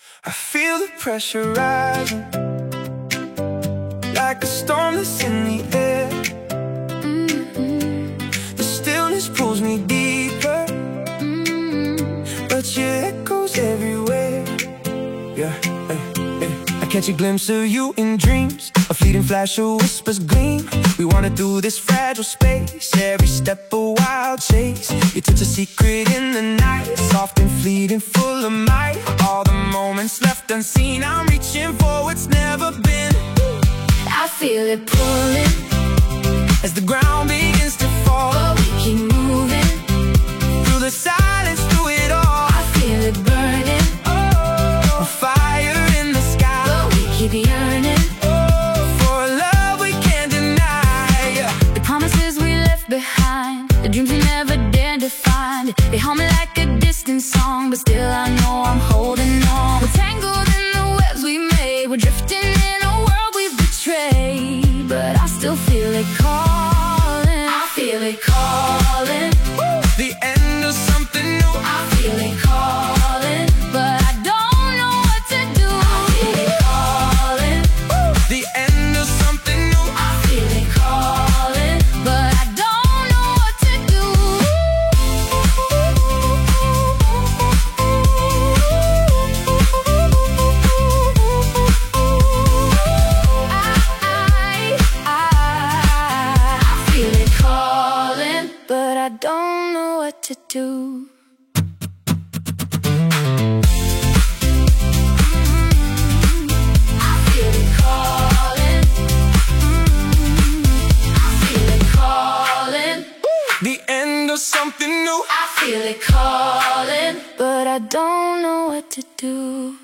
I feel the pressure rising, like a storm that's in the air. The stillness pulls me deeper, but your echoes everywhere. Yeah, I catch a glimpse of you in dreams, a fleeting flash of whispers gleam. We wander through this fragile space, every step a wild chase. You touch a secret in the night, soft and fleeting, full of might. All the moments left unseen, I'm reaching for what's never been. I feel it pulling as the ground begins to fall, but we keep moving through the silence, through it all. I feel it burning, a fire in the sky, but we keep yearning for a love we can't deny. the promises we left behind, the dreams we never dared to find. They hum like a distant song, but still I know I'm holding on. We're tangled in the webs we made, we're drifting in a world we've betrayed, but I still feel it calling. I feel it calling. The end of something new. I feel it calling, but I don't know what to do. I feel it calling. The end of something new. I feel it calling, but I don't know what to do. I feel it calling, but I don't know what to do. I feel it calling. I feel it calling. The end of something new. I feel it calling, but I don't know what to do.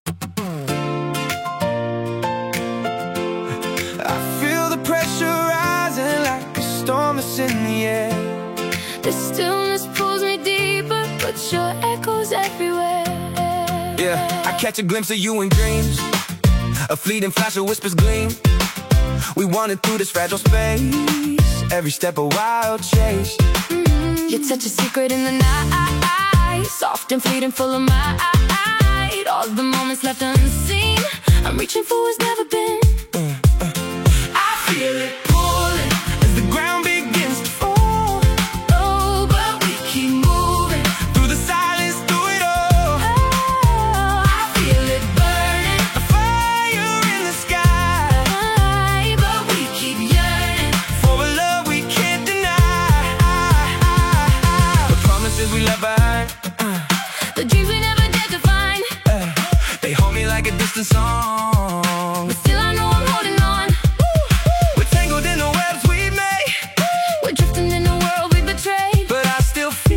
I feel the pressure rising like a storm that's in the air. The stillness pulls me deeper, but your echoes everywhere. Yeah, I catch a glimpse of you in dreams, a fleeting flash of whispers gleam. We wandered through this fragile space, every step a wild chase. You touch a secret in the night, soft and fleeting, full of might. All the moments left unseen, I'm reaching for what's never been. I feel it pulling as the ground begins to fall. Oh, but we keep moving Through the silence, through it all. I feel it burning, A fire in the sky, but we keep yearning for a love we can't deny. The promises we left behind, the dreams we never dared to find. they hold me like a distant song. But still I know I'm holding on. We're tangled in the webs we made, We're drifting in a world we betrayed, but I still feel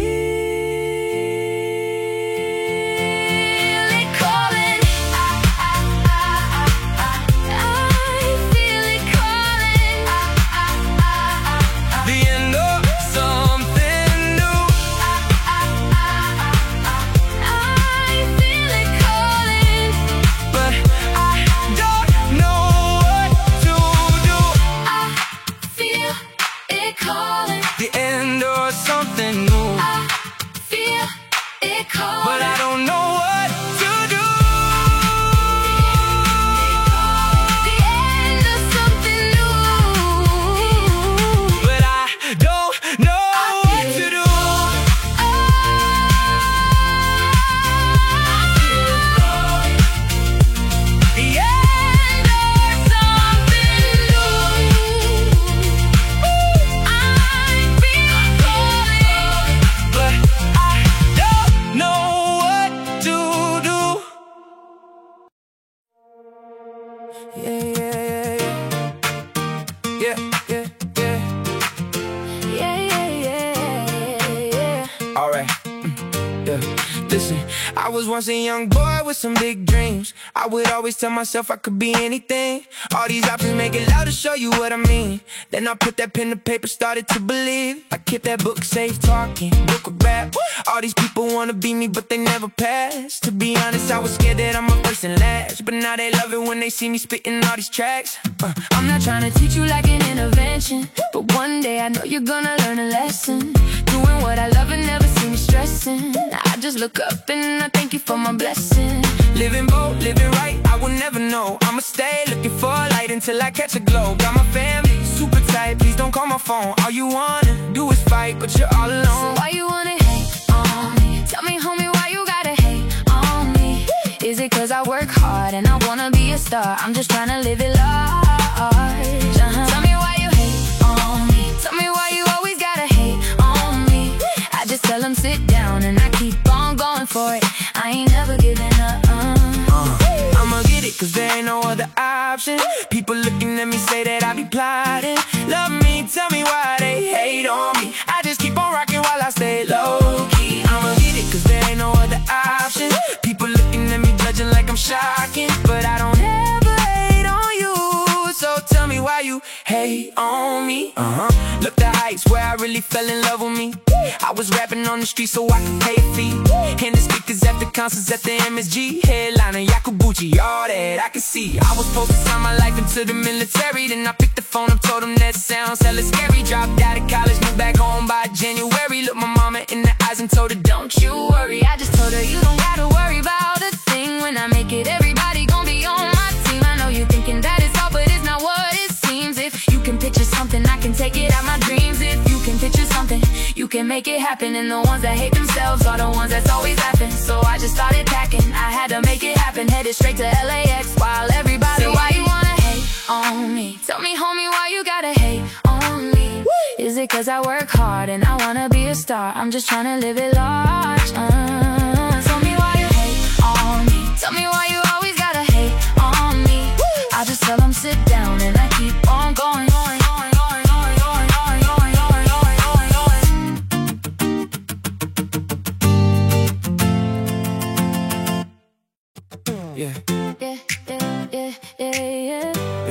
it calling. I feel it calling. the end of something new. I feel it calling. But I don't know what to do. I feel it calling. The end or something new. I feel it calling. But I don't know what to do. The end of something new. But I don't know what to do. The end or something new. But I don't know what to do. Yeah, yeah, yeah, yeah. Yeah, yeah, yeah. Alright, yeah. Listen, I was once a young boy with some big dreams. I would always tell myself I could be anything. All these options make it loud to show you what I mean. Then I put that pen to paper, started to believe. I kept that book safe, talking, book with rap. All these people wanna be me, but they never pass. To be honest, I was scared that I'm a first and last, but now they love it when they see me spitting all these tracks. I'm not trying to teach you like an intervention, but one day I know you're gonna learn a lesson. Doing what I love and never see me stress. stressing. I just look up and I thank you for my blessing. Living bold, living right, I will never know. I'ma stay looking for a light until I catch a glow. Got my family super tight, please don't call my phone. All you wanna do is fight, but you're all alone. So why you wanna hate on me? Tell me, homie, why you gotta hate on me? Is it cause I work hard and I wanna be a star? I'm just tryna live it large. Tell me why you hate on me. Tell me why you always gotta hate on me. I just tell them sit down and I keep on going for it. I ain't never giving up. I'ma get it cause there ain't no other option. People looking at me say that I be plotting. Love me, tell me why they hate on me. I just keep on rocking while I stay low-key. I'ma get it cause there ain't no other option. People looking at me judging like I'm shocking, but I don't ever hate on you. So tell me why you hate on me. Look, the heights where I really fell in love with me. I was rapping on the street so I could pay a fee. And the speakers at the concerts at the MSG. Headliner Yakubuchi, all that I could see. I was supposed to sign my life into the military. Then I picked the phone up, told them that sounds hella scary. Dropped out of college, moved back home by January. Looked my mama in the eyes and told her, don't you worry. I just told her, you don't gotta worry about a thing. When I make it, everybody gon' be on my team. I know you thinking that it's all, but it's not what it seems. If you can picture something, I can take it out my dreams. If you can picture something, you can make it happen. And the ones that hate themselves are the ones that's always laughing. So I just started packing, I had to make it happen. Headed straight to LAX while everybody. So why you wanna hate on me? Tell me, homie, why you gotta hate on me? Is it cause I work hard and I wanna be a star? I'm just tryna live it large. Tell me why you hate on me. Tell me why you always gotta hate on me. I just tell them sit down and I keep on going. Yeah. Yeah, yeah, yeah, yeah,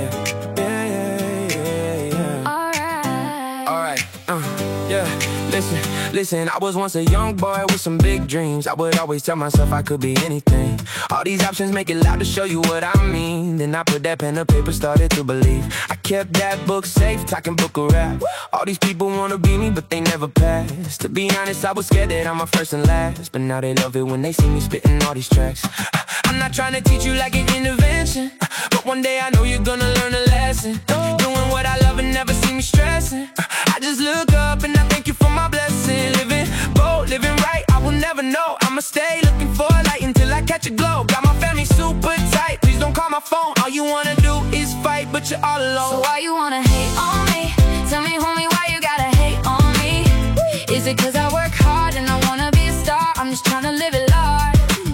Yeah. Alright. Yeah. Listen, I was once a young boy with some big dreams. I would always tell myself I could be anything. All these options make it loud to show you what I mean. Then I put that pen to paper, started to believe. I kept that book safe, talking book of rap. All these people wanna be me, but they never pass. To be honest, I was scared that I'm a first and last. But now they love it when they see me spitting all these tracks. I'm not trying to teach you like an intervention, but one day I know you're gonna learn a lesson. Doing what I love and never see me stressing. I just look up and I thank you for my blessing. Living bold, living right, I will never know. I'ma stay looking for a light until I catch a glow. Got my family super tight, please don't call my phone. All you wanna do is fight, but you're all alone. So why you wanna hate on me? Tell me, homie, why you gotta hate on me? Is it cause I work hard and I wanna be a star? I'm just tryna live it large.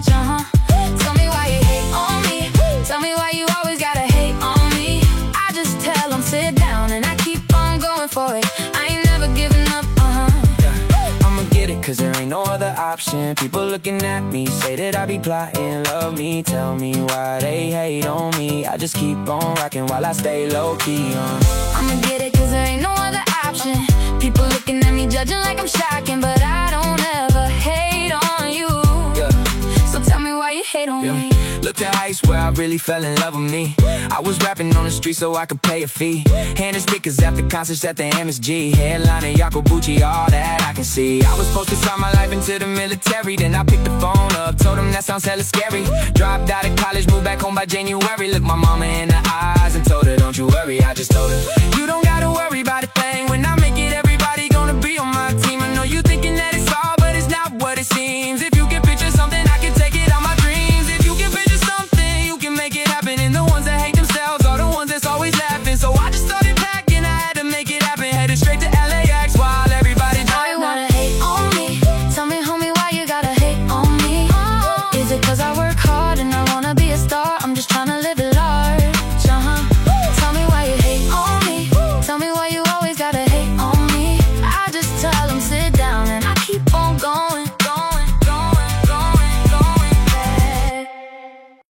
Tell me why you hate on me. Tell me why you always gotta hate on me. I just tell them sit down and I keep on going for it. I ain't never giving up. I'ma get it cause there ain't no other option. People looking at me say that I be plotting. Love me, tell me why they hate on me. I just keep on rocking while I stay low-key. I'ma get it cause there ain't no other option. People looking at me judging like I'm shocking, but I don't ever hate on you. So tell me why you hate on me. Look, the heights where I really fell in love with me. I was rapping on the street so I could pay a fee. Handing stickers after concerts at the MSG. Headliner Yakubuchi, all that I can see. I was supposed to sign my life into the military. Then I picked the phone up, told them that sounds hella scary. Dropped out of college, moved back home by January. Looked my mama in the eyes and told her, don't you worry. I just told her, you don't gotta worry about a thing. When I make it, everybody gonna be on my team. I know you thinking that it's all, but it's not what it seems. If you can picture something, I can take it out my dreams. If you can picture something, you can make it happen. And the ones that hate themselves are the ones that's always laughing. So I just started packing, I had to make it happen. Headed straight to LAX while everybody Why you wanna hate on me? Tell me, homie, why you gotta hate on me? Is it cause I work hard and I wanna be a star? I'm just tryna live it large. Tell me why you hate on me. Tell me why you always gotta hate on me. I just tell them sit down and I keep on going.